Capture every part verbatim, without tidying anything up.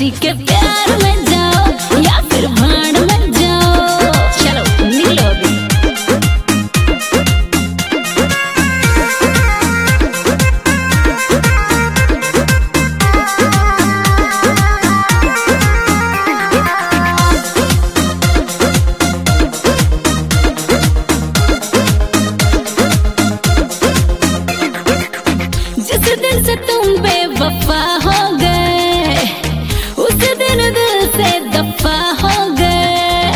किसी के प्यार में जाओ या फिर भाड़ में जाओ। चलो निकलो अभी। जिस दिन से तुम बेवफा हो गए उस दिन दिल से दफा हो गए।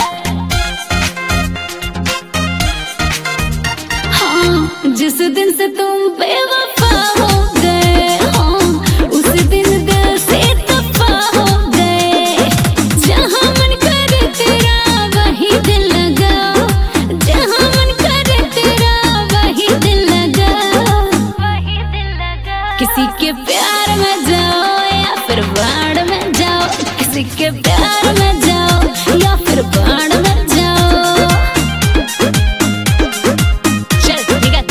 हाँ, जिस दिन से तुम बेवफा हो गए, हाँ, उस दिन दिल से दफा हो गए। जहाँ मन करे तेरा वही दिल लगाओ, जहाँ मन करे तेरा वही दिल लगाओ, वही दिल लगाओ। किसी के प्यार में जाओ या फिर बाढ़ में जाओ, किसी के प्यार में जाओ या फिर बाढ़ में जाओ। चल ठीक है।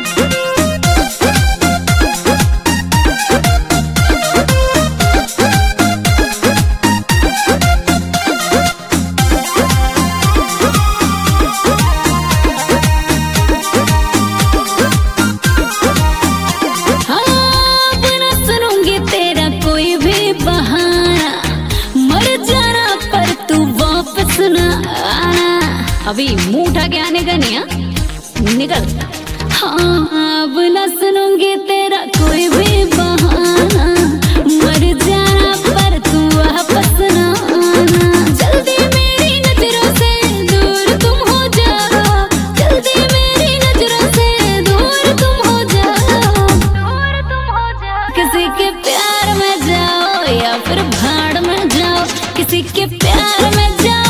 हाँ, बिना सुनूंगी तेरा कोई भी बहाना, मर जाना पर तू वापस ना आना। अभी मुंह उठा के आने का नहीं है, निकल। हाँ, अब ना सुनूंगी तेरा कोई भी बहाना, मर जाना पर तू वापस ना आना। जल्दी मेरी नजरों से दूर तुम हो जाओ, जल्दी मेरी नजरों से दूर तुम हो जाओ, दूर तुम हो जाओ। किसी के प्यार में जाओ या फिर भाड़ में जाओ, किसी के प्यार में जाओ